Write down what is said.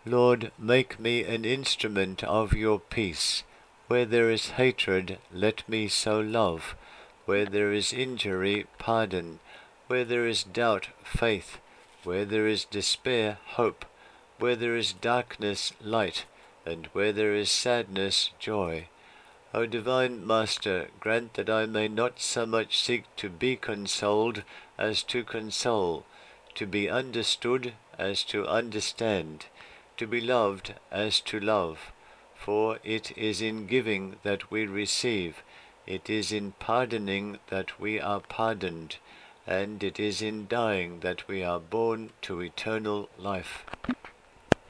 Lord, make me an instrument of your peace. Where there is hatred, let me sow love. Where there is injury, pardon. Where there is doubt, faith. Where there is despair, hope. Where there is darkness, light. And where there is sadness, joy. O divine Master, grant that I may not so much seek to be consoled as to console, to be understood as to understand, to be loved as to love. For it is in giving that we receive, it is in pardoning that we are pardoned, and it is in dying that we are born to eternal life.